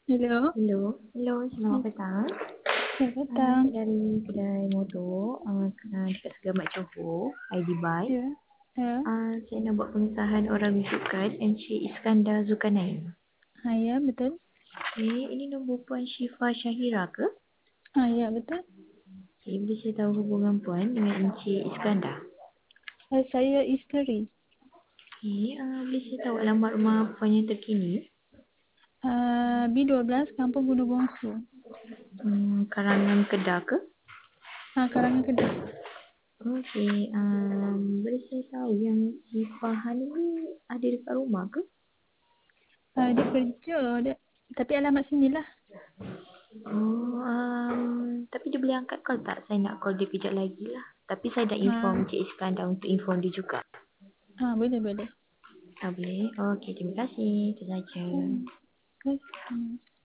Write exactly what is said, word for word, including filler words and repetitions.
Hello, Hello, hello, selamat Hmm, petang. selamat Uh, petang. saya dari kedai motor uh, dekat Segamat Johor, I D Bike. Ya, ya, Uh, saya nak buat pengesahan orang rujukan Encik Iskandar Zulkarnain. ha, ya betul. Okay, ini nombor Puan Syifa Syahira ke? Ha, ya betul. Okay, boleh saya tahu hubungan Puan dengan Encik Iskandar? Uh, saya isteri. Okay, uh, boleh saya tahu alamat rumah Puan yang terkini? Uh, B dua belas Kampung Gunung Bongsu. Hmm, Karangan Kedah ke? Ha, Karangan Kedah. Okey, um, boleh saya tahu yang si Fahan ni ada dekat rumah ke? Uh, dia kerja, dia, tapi alamat sini lah. Oh, um, tapi dia boleh angkat call tak? Saya nak call dia kejap lagi lah. Tapi saya dah inform Ha, Encik Iskandar untuk inform dia juga. ha boleh boleh. Tak boleh? Okey, terima kasih. Itu saja. Hmm, okay. Hmm.